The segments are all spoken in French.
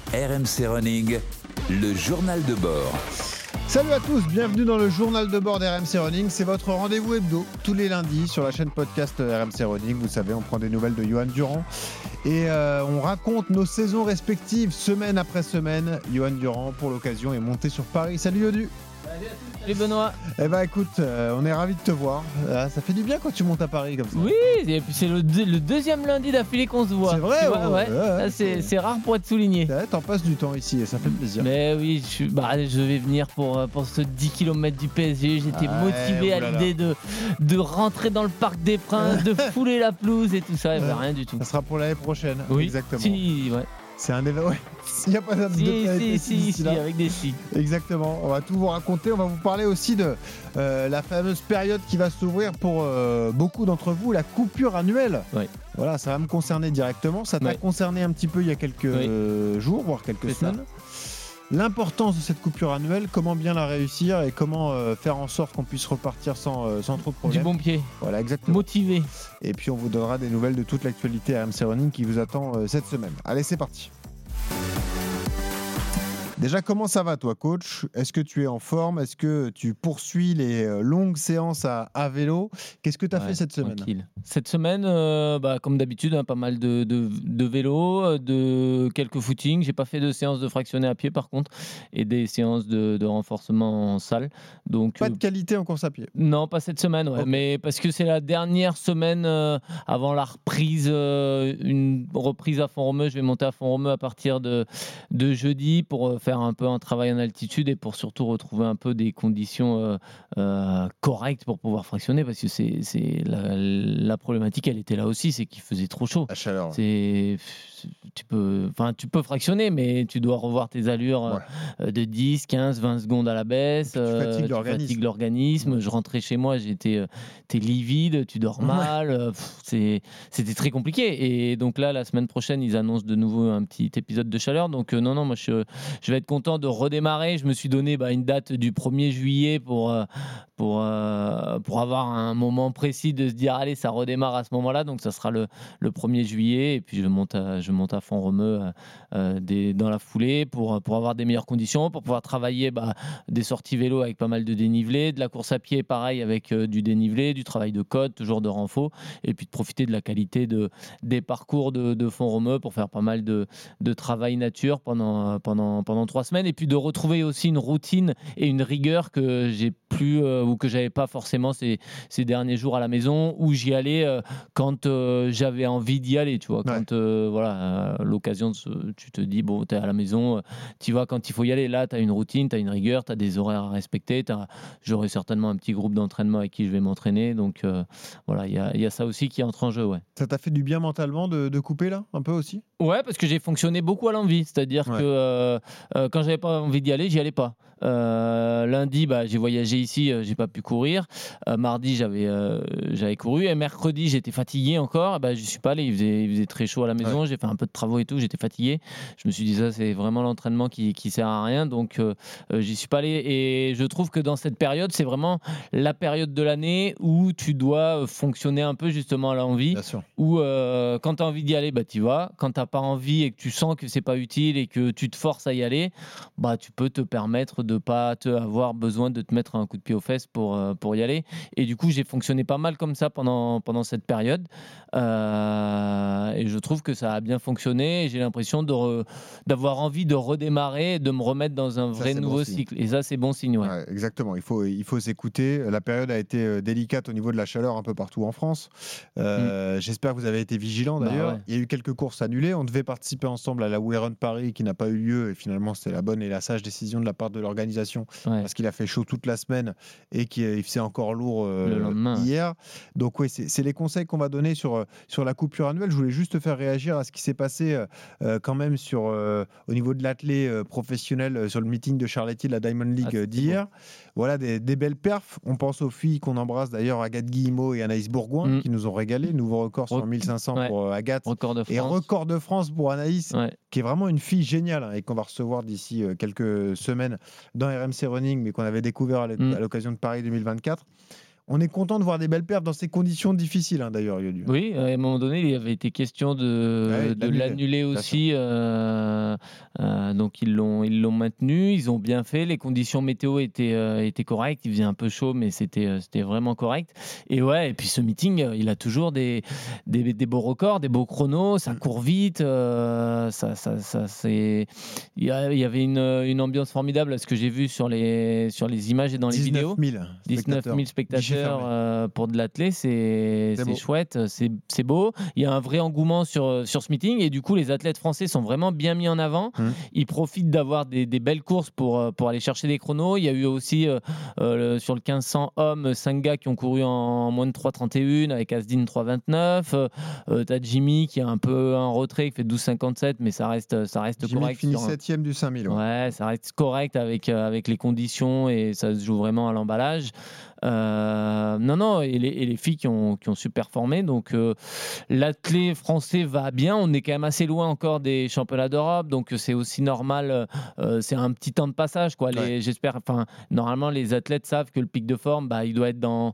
RMC Running, le journal de bord. Salut à tous, bienvenue dans le journal de bord d'RMC Running. C'est votre rendez-vous hebdo tous les lundis sur la chaîne podcast RMC Running. Vous savez, on prend des nouvelles de Johan Durand et on raconte nos saisons respectives semaine après semaine. Johan Durand, pour l'occasion, est monté sur Paris. Salut Yodu. Salut Benoît. Eh ben écoute, on est ravis de te voir. Ça fait du bien quand tu montes à Paris comme ça. Oui, et puis c'est le deuxième lundi d'affilée qu'on se voit. C'est vrai, ouais. ouais. C'est rare pour être souligné. T'en passes du temps ici et ça fait plaisir. Mais oui, je vais venir pour ce 10 km du PSG. J'étais motivé à l'idée de rentrer dans le Parc des Princes, de fouler la pelouse et tout ça. Et rien du tout. Ça sera pour l'année prochaine. Oui, exactement. Si, ouais. C'est un événement. S'il n'y a pas de Si, avec des si. Exactement. On va tout vous raconter. On va vous parler aussi de la fameuse période qui va s'ouvrir pour beaucoup d'entre vous, la coupure annuelle. Oui. Voilà, ça va me concerner directement. Ça t'a concerné un petit peu il y a quelques jours, voire quelques semaines. L'importance de cette coupure annuelle, comment bien la réussir et comment faire en sorte qu'on puisse repartir sans trop de problèmes. Du bon pied. Voilà, exactement. Motivé. Et puis on vous donnera des nouvelles de toute l'actualité RMC Running qui vous attend cette semaine. Allez, c'est parti. Déjà, comment ça va toi, coach ? Est-ce que tu es en forme ? Est-ce que tu poursuis les longues séances à vélo ? Qu'est-ce que tu as fait cette semaine ? Tranquille. Cette semaine, comme d'habitude, pas mal de vélo, de quelques footings. J'ai pas fait de séances de fractionné à pied par contre, et des séances de renforcement en salle. Donc, pas de qualité en course à pied ? Non, pas cette semaine, okay. Mais parce que c'est la dernière semaine avant la reprise, une reprise à Font-Romeu. Je vais monter à Font-Romeu à partir de jeudi pour faire un peu un travail en altitude et pour surtout retrouver un peu des conditions correctes pour pouvoir fractionner, parce que c'est la problématique, elle était là aussi, c'est qu'il faisait trop chaud. La chaleur. Tu peux fractionner, mais tu dois revoir tes allures de 10, 15, 20 secondes à la baisse. Tu fatigues l'organisme. Je rentrais chez moi, t'es livide, tu dors mal. C'était très compliqué. Et donc là, la semaine prochaine, ils annoncent de nouveau un petit épisode de chaleur. Donc non, moi je vais être content de redémarrer. Je me suis donné une date du 1er juillet pour avoir un moment précis de se dire allez, ça redémarre à ce moment-là. Donc ça sera le 1er juillet. Et puis je monte à Font-Romeu dans la foulée pour avoir des meilleures conditions, pour pouvoir travailler des sorties vélo avec pas mal de dénivelé, de la course à pied pareil avec du dénivelé, du travail de côte, toujours de renfort, et puis de profiter de la qualité des parcours de Font-Romeu pour faire pas mal de travail nature pendant 3 semaines, et puis de retrouver aussi une routine et une rigueur que j'ai plus ou que j'avais pas forcément ces derniers jours à la maison, où j'y allais quand j'avais envie d'y aller, tu vois, quand l'occasion, tu te dis bon, t'es à la maison, tu vas quand il faut y aller. Là, t'as une routine, t'as une rigueur, t'as des horaires à respecter, j'aurai certainement un petit groupe d'entraînement avec qui je vais m'entraîner, donc il y a ça aussi qui entre en jeu. Ça t'a fait du bien mentalement de couper là, un peu aussi ? Ouais, parce que j'ai fonctionné beaucoup à l'envie, c'est-à-dire que quand j'avais pas envie d'y aller, j'y allais pas. Lundi, j'ai voyagé ici, j'ai pas pu courir. Mardi, j'avais couru, et mercredi, j'étais fatigué encore. J'y suis pas allé. Il faisait très chaud à la maison. J'ai fait un peu de travaux et tout. J'étais fatigué. Je me suis dit ça, c'est vraiment l'entraînement qui sert à rien. Donc, j'y suis pas allé. Et je trouve que dans cette période, c'est vraiment la période de l'année où tu dois fonctionner un peu justement à l'envie. Bien sûr. Où quand tu as envie d'y aller, tu vas. Quand t'as pas envie et que tu sens que c'est pas utile et que tu te forces à y aller, tu peux te permettre de pas avoir besoin de te mettre un coup de pied aux fesses pour y aller. Et du coup, j'ai fonctionné pas mal comme ça pendant cette période. Et je trouve que ça a bien fonctionné. Et j'ai l'impression d'avoir envie de redémarrer, de me remettre dans un vrai nouveau cycle. Et ça, c'est bon signe. Ouais, exactement. Il faut s'écouter. La période a été délicate au niveau de la chaleur un peu partout en France. J'espère que vous avez été vigilants d'ailleurs. Il y a eu quelques courses annulées. On devait participer ensemble à la We Run Paris qui n'a pas eu lieu. Et finalement, c'était la bonne et la sage décision de la part de l'organisation parce qu'il a fait chaud toute la semaine et qu'il faisait encore lourd le lendemain. Hier. Donc c'est les conseils qu'on va donner sur la coupure annuelle. Je voulais juste te faire réagir à ce qui s'est passé quand même au niveau de l'athlé professionnel sur le meeting de Charletti de la Diamond League d'hier. Beau. Voilà des belles perfs. On pense aux filles qu'on embrasse d'ailleurs, Agathe Guillemot et Anaïs Bourgoin, qui nous ont régalé. Nouveau record sur 1500 pour Agathe et record de France pour Anaïs, qui est vraiment une fille géniale et qu'on va recevoir d'ici quelques semaines dans RMC Running, mais qu'on avait découvert à l'occasion de Paris 2024. On est content de voir des belles perfs dans ces conditions difficiles, d'ailleurs, Yodu. Oui, à un moment donné, il avait été question de l'annuler aussi donc ils l'ont maintenu. Ils ont bien fait. Les conditions météo étaient correctes. Il faisait un peu chaud, mais c'était vraiment correct. Et ouais, et puis ce meeting, il a toujours des beaux records, des beaux chronos. Ça court vite. Il y avait une ambiance formidable à ce que j'ai vu sur les images et dans les vidéos. 19 000 spectateurs pour de l'athlé, c'est chouette, c'est beau. Il y a un vrai engouement sur ce meeting et du coup les athlètes français sont vraiment bien mis en avant. Ils profitent d'avoir des belles courses pour aller chercher des chronos. Il y a eu aussi sur le 1500 hommes 5 gars qui ont couru en moins de 3,31 avec Asdin 3,29. T'as Jimmy qui a un peu un retrait qui fait 12,57 mais ça reste Jimmy correct. Jimmy finit 7e du 5000. Ouais, ça reste correct avec les conditions et ça se joue vraiment à l'emballage. Non, et les filles qui ont su performer. Donc l'athlé français va bien. On est quand même assez loin encore des championnats d'Europe, donc c'est aussi normal. C'est un petit temps de passage, quoi. J'espère. Enfin, normalement, les athlètes savent que le pic de forme, il doit être dans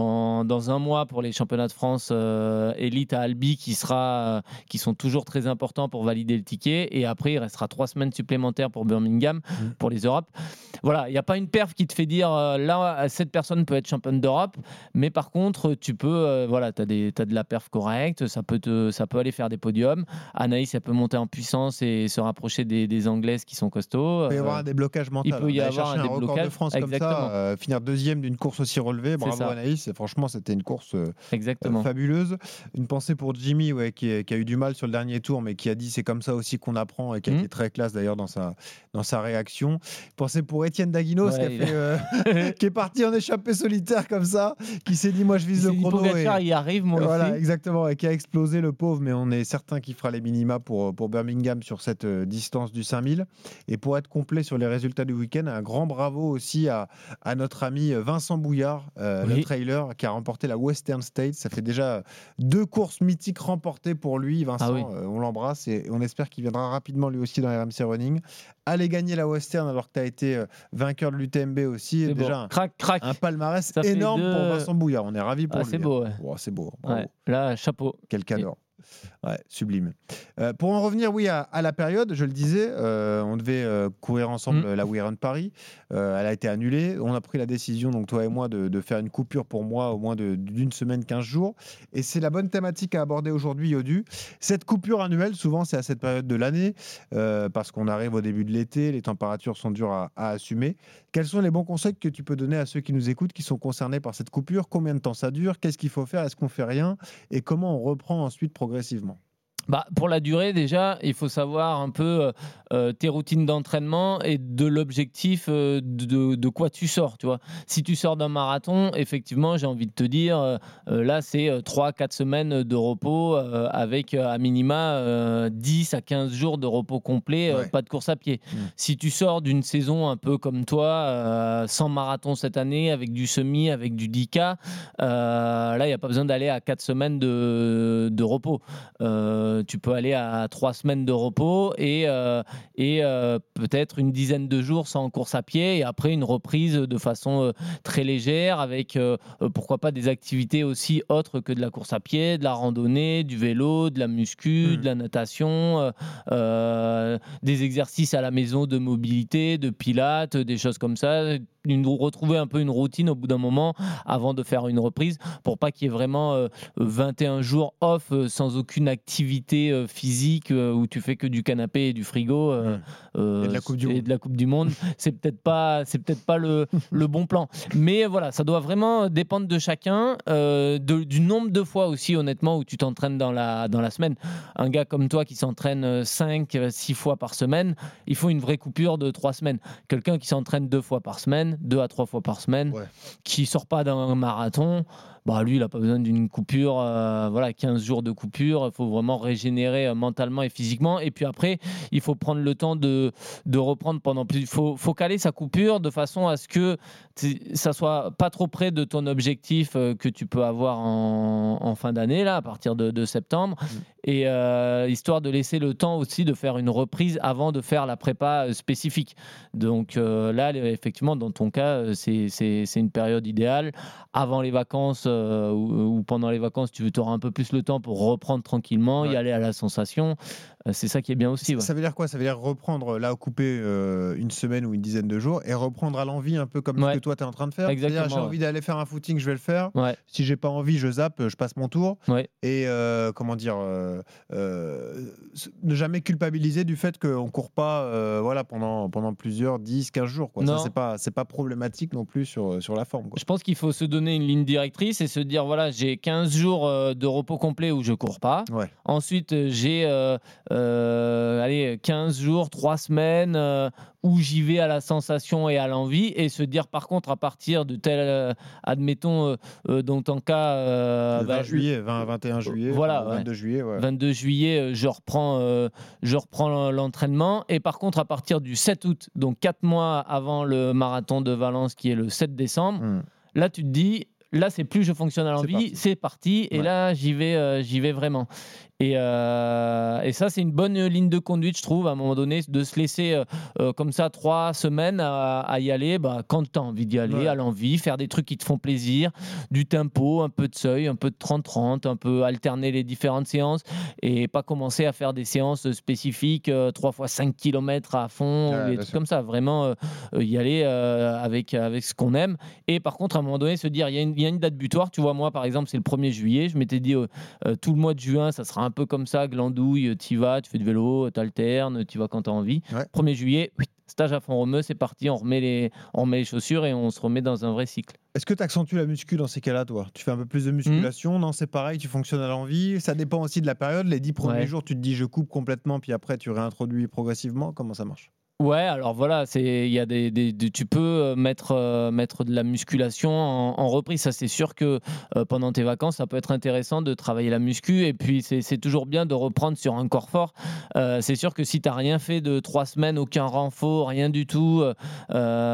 un mois pour les championnats de France élite à Albi, qui sont toujours très importants pour valider le ticket. Et après, il restera 3 semaines supplémentaires pour Birmingham, pour les Europes. Voilà, il n'y a pas une perf qui te fait dire là, cette personne peut être championne d'Europe, mais par contre, tu peux, t'as de la perf correcte, ça peut aller faire des podiums. Anaïs, elle peut monter en puissance et se rapprocher des Anglaises qui sont costauds. Il peut y avoir des blocages mentaux. Il peut y avoir un des record blocages de France comme ça, finir 2e d'une course aussi relevée. Bravo Anaïs, et franchement, c'était une course fabuleuse. Une pensée pour Jimmy, qui a eu du mal sur le dernier tour, mais qui a dit c'est comme ça aussi qu'on apprend et qui a été très classe d'ailleurs dans sa réaction. Pensée pour Étienne Daguinos, qui est parti en échappée solitaire comme ça, qui s'est dit moi je vise le chrono. Pogacar, il arrive, moi aussi. Exactement, et qui a explosé le pauvre, mais on est certain qu'il fera les minima pour Birmingham sur cette distance du 5000. Et pour être complet sur les résultats du week-end, un grand bravo aussi à notre ami Vincent Bouillard, le trailer, qui a remporté la Western States. Ça fait déjà 2 courses mythiques remportées pour lui, Vincent. On l'embrasse et on espère qu'il viendra rapidement lui aussi dans RMC Running. Aller gagner la Western alors que tu as été vainqueur de l'UTMB aussi, c'est déjà un palmarès énorme pour Vincent Bouillard. On est ravis pour lui. C'est beau. C'est beau. Là, chapeau. Quel cadeau. Sublime. Pour en revenir à la période, je le disais, on devait courir ensemble la We Run Paris. Elle a été annulée. On a pris la décision, donc toi et moi, de faire une coupure pour moi au moins d'une semaine, 15 jours. Et c'est la bonne thématique à aborder aujourd'hui, Yodu. Cette coupure annuelle, souvent, c'est à cette période de l'année, parce qu'on arrive au début de l'été, les températures sont dures à assumer. Quels sont les bons conseils que tu peux donner à ceux qui nous écoutent, qui sont concernés par cette coupure? Combien de temps ça dure? Qu'est-ce qu'il faut faire? Est-ce qu'on fait rien? Et comment on reprend ensuite progressivement? Pour la durée, déjà, il faut savoir un peu tes routines d'entraînement et de l'objectif de quoi tu sors. Tu vois. Si tu sors d'un marathon, effectivement, j'ai envie de te dire, là, c'est 3-4 semaines de repos avec à minima 10 à 15 jours de repos complet, pas de course à pied. Si tu sors d'une saison un peu comme toi, sans marathon cette année, avec du semi, avec du 10K, là, il n'y a pas besoin d'aller à 4 semaines de repos. Tu peux aller à 3 semaines de repos et peut-être une dizaine de jours sans course à pied et après une reprise de façon très légère avec pourquoi pas des activités aussi autres que de la course à pied, de la randonnée, du vélo, de la muscu, de la natation, des exercices à la maison de mobilité, de pilates, des choses comme ça. Retrouver un peu une routine au bout d'un moment avant de faire une reprise pour pas qu'il y ait vraiment 21 jours off sans aucune activité physique où tu fais que du canapé et du frigo et de la Coupe du Monde. C'est peut-être pas le bon plan, mais voilà, ça doit vraiment dépendre de chacun, du nombre de fois aussi honnêtement où tu t'entraînes dans la semaine. Un gars comme toi qui s'entraîne 5-6 fois par semaine, il faut une vraie coupure de 3 semaines. Quelqu'un qui s'entraîne 2 fois par semaine, 2 à 3 fois par semaine, qui sort pas d'un marathon, lui il n'a pas besoin d'une coupure, 15 jours de coupure. Il faut vraiment régénérer mentalement et physiquement, et puis après il faut prendre le temps de reprendre pendant plus. Il faut caler sa coupure de façon à ce que ça soit pas trop près de ton objectif que tu peux avoir en fin d'année là, à partir de septembre, et histoire de laisser le temps aussi de faire une reprise avant de faire la prépa spécifique. Donc là effectivement dans ton cas c'est une période idéale avant les vacances ou pendant les vacances. Tu auras un peu plus le temps pour reprendre tranquillement, y aller à la sensation. C'est ça qui est bien aussi. Ouais. Ça veut dire quoi? Ça veut dire reprendre, là, couper une semaine ou une dizaine de jours et reprendre à l'envie, un peu comme ce que toi, tu es en train de faire. Exactement. C'est-à-dire, j'ai envie d'aller faire un footing, je vais le faire. Ouais. Si j'ai pas envie, je zappe, je passe mon tour. Ouais. Et comment dire, ne jamais culpabiliser du fait qu'on court pas voilà, pendant plusieurs 10, 15 jours. Quoi. Ça, c'est pas problématique non plus sur la forme. Quoi. Je pense qu'il faut se donner une ligne directrice et se dire voilà, j'ai 15 jours de repos complet où je cours pas. Ouais. Ensuite, j'ai 15 jours, 3 semaines où j'y vais à la sensation et à l'envie, et se dire par contre à partir de tel, admettons, dans ton cas... 21 juillet, voilà, 22 juillet. Ouais. 22 juillet, je reprends l'entraînement, et par contre à partir du 7 août, donc 4 mois avant le marathon de Valence qui est le 7 décembre, là tu te dis... Là, c'est plus je fonctionne à l'envie, c'est parti. Et là, j'y vais vraiment. Et ça, c'est une bonne ligne de conduite, je trouve, à un moment donné, de se laisser comme ça 3 semaines à y aller, quand tu as envie d'y aller, à l'envie, faire des trucs qui te font plaisir, du tempo, un peu de seuil, un peu de 30-30, un peu alterner les différentes séances, et pas commencer à faire des séances spécifiques 3 fois 5 km à fond, des trucs comme ça. Vraiment y aller avec ce qu'on aime. Et par contre, à un moment donné, se dire, il y a une date butoir. Tu vois, moi, par exemple, c'est le 1er juillet. Je m'étais dit, tout le mois de juin, ça sera un peu comme ça, glandouille, tu vas, tu fais du vélo, tu alternes, tu vas quand tu as envie. 1er juillet, stage à Font-Romeu, c'est parti, on remet les chaussures et on se remet dans un vrai cycle. Est-ce que tu accentues la muscu dans ces cas-là, toi? Tu fais un peu plus de musculation? Non, c'est pareil, tu fonctionnes à l'envie. Ça dépend aussi de la période. Les 10 premiers jours, tu te dis je coupe complètement, puis après tu réintroduis progressivement. Comment ça marche? Ouais, alors voilà, il y a tu peux mettre de la musculation en reprise. Ça, c'est sûr que pendant tes vacances, ça peut être intéressant de travailler la muscu. Et puis, c'est toujours bien de reprendre sur un corps fort. C'est sûr que si tu n'as rien fait de 3 semaines, aucun renfort, rien du tout, peu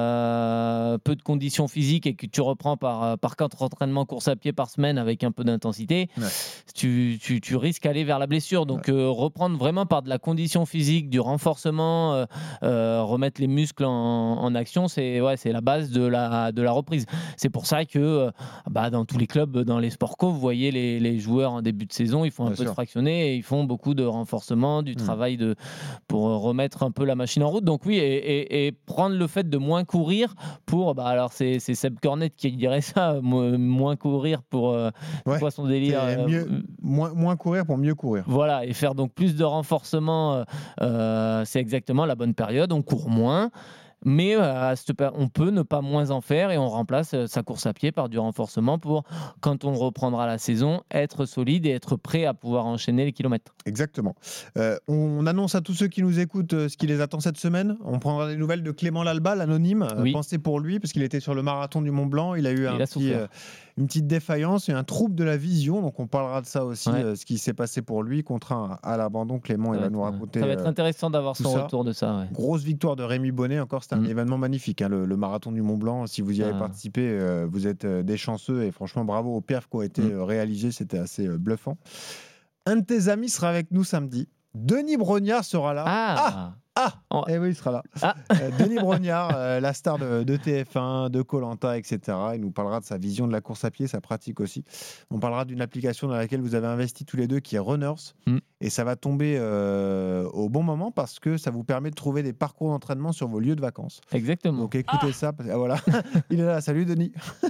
de conditions physiques, et que tu reprends par 4 entraînements course à pied par semaine avec un peu d'intensité, tu risques d'aller vers la blessure. Donc, reprendre vraiment par de la condition physique, du renforcement, remettre les muscles en action, c'est la base de la reprise. C'est pour ça que dans tous les clubs, dans les sports co, vous voyez les joueurs en début de saison, ils font un peu de fractionné et ils font beaucoup de renforcement, du travail pour remettre un peu la machine en route. Donc oui, et prendre le fait de moins courir pour... alors c'est Seb Cornet qui dirait ça, moins courir pour... c'est quoi son délire? Moins courir pour mieux courir. Voilà, et faire donc plus de renforcement, c'est exactement la bonne période. On court moins, mais on peut ne pas moins en faire, et on remplace sa course à pied par du renforcement pour, quand on reprendra la saison, être solide et être prêt à pouvoir enchaîner les kilomètres. Exactement. On annonce à tous ceux qui nous écoutent ce qui les attend cette semaine. On prendra des nouvelles de Clément Lalba, l'anonyme. Pensez pour lui, parce qu'il était sur le marathon du Mont Blanc. Il a eu une petite défaillance et un trouble de la vision. Donc on parlera de ça aussi, ce qui s'est passé pour lui, contraint à l'abandon. Clément, il va nous raconter. Ça va être intéressant d'avoir son retour de ça. Ouais. Grosse victoire de Rémi Bonnet. Encore, c'était un événement magnifique, hein, le marathon du Mont Blanc. Si vous y avez participé, vous êtes des chanceux, et franchement, bravo aux perfs qui ont été réalisés. C'était assez bluffant. Un de tes amis sera avec nous samedi. Denis Brognard sera là. Et oui, il sera là. Denis Brognard, la star de TF1, de Koh-Lanta, etc. Il nous parlera de sa vision de la course à pied, sa pratique aussi. On parlera d'une application dans laquelle vous avez investi tous les deux, qui est Runners. Et ça va tomber au bon moment, parce que ça vous permet de trouver des parcours d'entraînement sur vos lieux de vacances. Exactement. Donc écoutez ça. Voilà. Il est là. Salut Denis.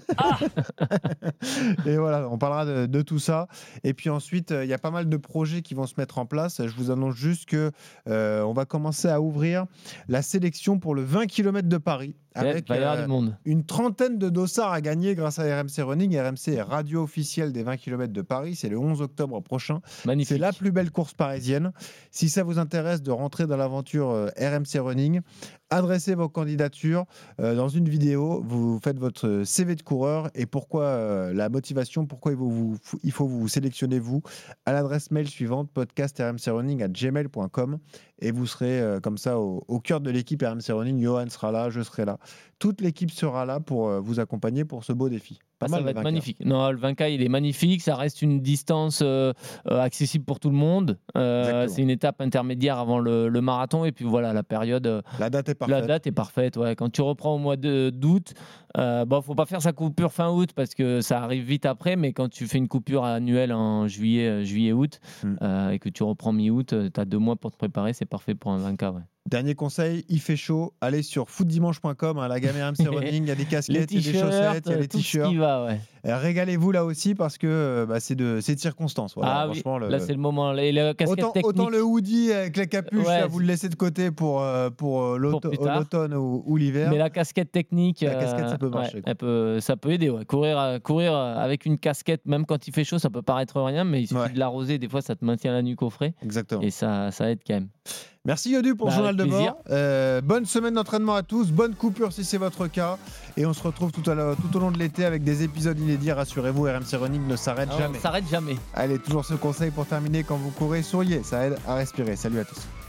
Et voilà, on parlera de tout ça. Et puis ensuite, il y a pas mal de projets qui vont se mettre en place. Je vous annonce juste que on va commencer à ouvrir la sélection pour le 20 km de Paris, avec une trentaine de dossards à gagner grâce à RMC Running. RMC est radio officielle des 20 km de Paris. C'est le 11 octobre prochain. Magnifique. C'est la plus belle course parisienne. Si ça vous intéresse de rentrer dans l'aventure RMC Running, adressez vos candidatures dans une vidéo. Vous faites votre CV de coureur et pourquoi la motivation, pourquoi il faut vous sélectionner vous à l'adresse mail suivante, podcast@rmcrunning@gmail.com, et vous serez comme ça au cœur de l'équipe RMC Running. Johan sera là, je serai là. Toute l'équipe sera là pour vous accompagner pour ce beau défi. pas Ça mal, va le être 20K. magnifique. Non, le 20K, il est magnifique. Ça reste une distance accessible pour tout le monde. C'est une étape intermédiaire avant le marathon. Et puis voilà, la période. La date est La parfaite. date est parfaite. Ouais. Quand tu reprends au mois d'août, faut pas faire sa coupure fin août parce que ça arrive vite après. Mais quand tu fais une coupure annuelle en juillet-août et que tu reprends mi-août, tu as 2 mois pour te préparer. C'est parfait pour un 20K. Ouais. Dernier conseil, il fait chaud, allez sur footdimanche.com, la gamme RMC Running, il y a des casquettes, il y a des chaussettes, il y a des tout ce t-shirts. qui va, ouais. Régalez-vous là aussi parce que c'est de circonstances. Voilà, oui, franchement, là c'est le moment. Et la casquette technique. Autant le hoodie avec la capuche, Ouais, là, vous le laissez de côté pour l'automne ou l'hiver. Mais la casquette technique, ça peut marcher. Ça peut aider. Ouais. Courir avec une casquette, même quand il fait chaud, ça peut paraître rien, mais il suffit de l'arroser. Des fois, ça te maintient la nuque au frais. Exactement. Et ça aide quand même. Merci Yodu pour le journal de plaisir. bord. Bonne semaine d'entraînement à tous, bonne coupure si c'est votre cas. Et on se retrouve tout au long de l'été avec des épisodes inédits. Rassurez-vous, RMC Running ne s'arrête jamais. On s'arrête jamais. Allez, toujours ce conseil pour terminer, quand vous courez, souriez, ça aide à respirer. Salut à tous.